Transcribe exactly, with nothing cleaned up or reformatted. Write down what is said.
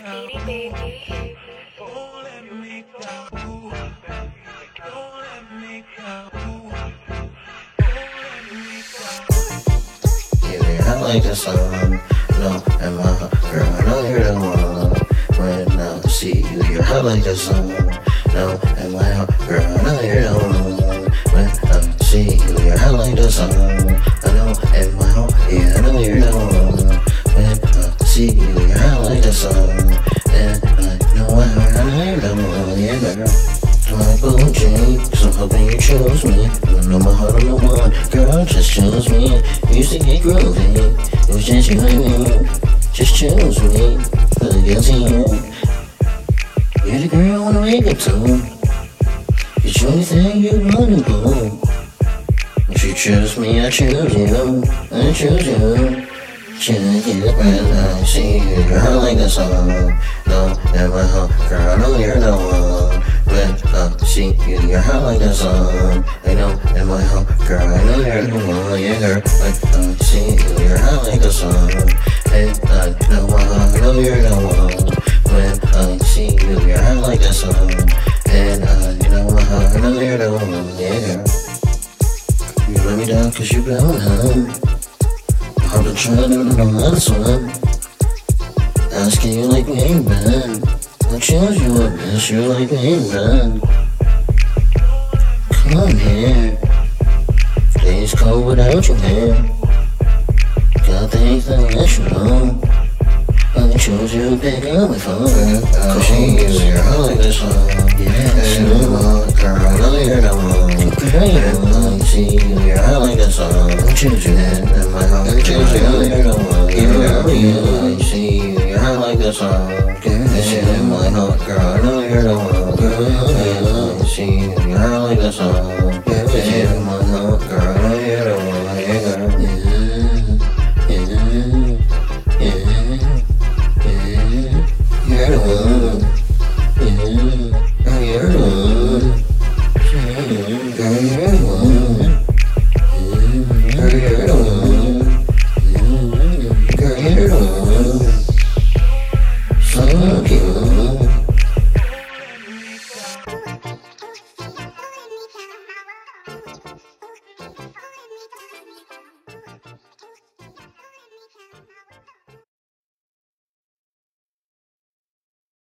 Beady baby. Don't let me down, ooh. Don't let me down, ooh. Don't let me down. Yeah, I like the song. No, and my girl, I know you're the one. When I see you, you're hot like the sun. No, and my girl, I know you're the one. When I see you, you're hot like the sun. I know, and my heart, yeah, I know you're the one. When I see you, you're hot like the sun. And I know I, I know you're the one, yeah, girl. My blue jeans, I'm hoping you choose me. I know my heart on the one, girl, just choose me. Used to get groovy, it was just you and me. Just choose me, for the guilty you. You're the girl I wanna wake up to. You show me thing you wanna do. If you choose me, I choose you. I choose you. Choose you when I see you. You're hot like the sun. No, never hot, girl, I know you're the one. When I see you, you're hot like the sun. I know, in my heart, girl, I know you're the one. Yeah, girl, when I see you, you're hot like the sun. And I know, I know you're the one. When I see you, you're hot like the sun. And I know, I know you're the one. Yeah, girl. You let me down cause you blown up. I've been trying to know this one. Asking you like we ain't been. I chose you up, miss you like we ain't been. Come here. Days cold without you here. Got things that I let you know. I chose you to pick up my phone. Cause she is your hot like the sun. Yeah, she my girl, I know you're the one. And I see you, you're hot like the sun. I choose you then, in my heart, I choose you, you're the one. Yeah, yeah, I see you, you're hot like the sun. It's you in my heart, girl, I know you're the one. Yeah, I see you, you're hot like the sun. It's you in my heart, girl, I know you're the one. Yeah, girl. Yeah, yeah, yeah. You're the one. Yeah, you're the one. Girl, you're the one.